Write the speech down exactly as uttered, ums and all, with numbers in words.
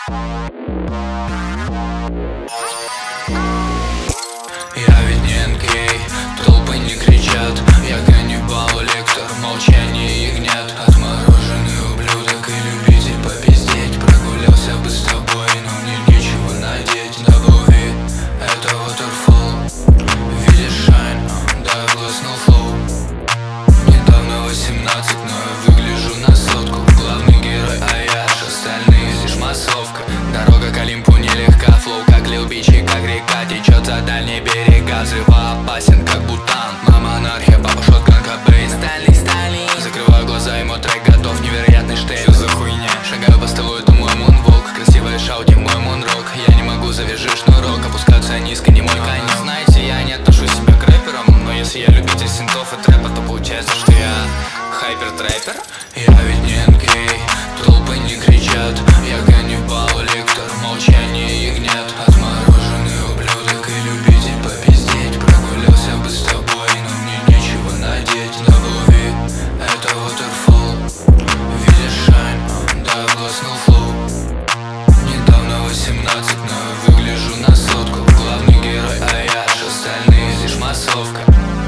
Я ведь не эн кей, толпы не кричат. Я каннибал, лектор, молчание ягнят. Отмороженный ублюдок и любитель попиздеть. Прогулялся бы с тобой, но мне нечего надеть. Добавь, это waterfall. Видишь шайн, да, я гласнул флоу. Недавно восемнадцать, но я выгляжу на сотку. Главный герой Аяш, остальные лишь массовка. Дорога к Олимпу нелегка, флоу как Лил Бич и как река течет за дальние берега. Взрывоопасен как Бутан. Мама анархия, папа шотган, Кобейн. Стали, стали. Закрываю глаза, ему трек готов, невероятный штейн. Что за хуйня? Шагаю по столу, это мой мунволк. Красивая шаути, мой мунрок. Я не могу, завяжи шнурок. Опускаться низко, не мой конек. Знаете, я не отношу себя к рэперам, но если я любитель синтов и трэпа, то получается, что я хайпер-трэпер. Я ведь не